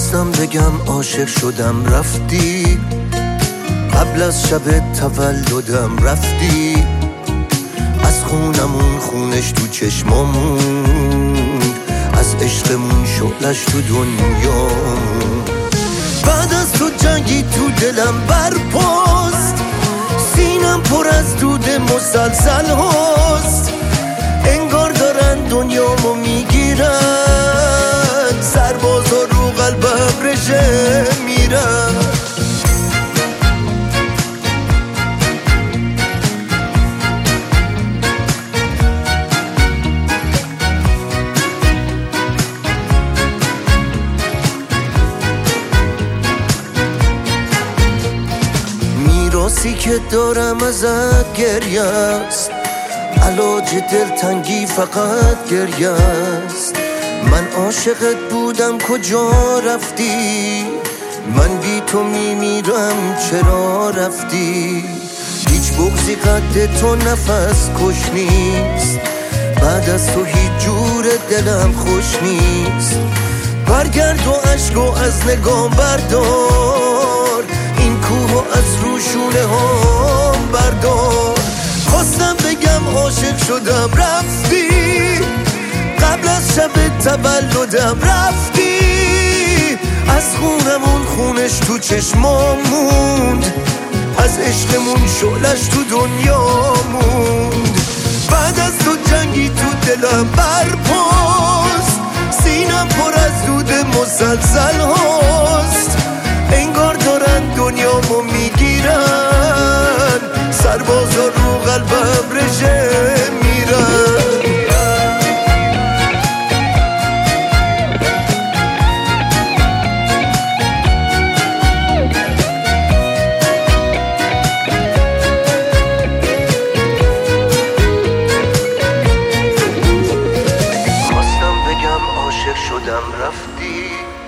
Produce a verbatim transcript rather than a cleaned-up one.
خواستم بگم عاشق شدم رفتی، قبل از شب تولدم رفتی، از خونمون خونش تو چشمامون، از عشقمون شعلش تو دنیامون. بعد از تو جنگی تو دلم برپاست، سینم پر از دود مسلسل هاست، انگار دارن دنیامو میگیرن، سربازا رو قلبم رژه میرن. میراثی که دارم ازت گریه است، علاج دلتنگی فقط گریه است. من عاشقت بودم کجا رفتی، من بی تو میمیرم چرا رفتی. هیچ بغضی قد تو نفس کش نیست، بعد از تو هیچ جور دلم خوش نیست. برگرد و عشق و از نگام بردار، این کوه و از روشونه هم بردار. خواستم بگم عاشق شدم رفتی، قبل از شب تولدم رفتی، از خونمون خونش تو چشمام موند، از عشقمون شعلش تو دنیا موند. بعد از تو جنگی تو دلم برپاست، سینم پر از دود مسلسل هاست، انگار دارن دنیامو میگیرن، سربازا رو قلبم رژه میرن. خواستم بگم عاشق شدم رفتی،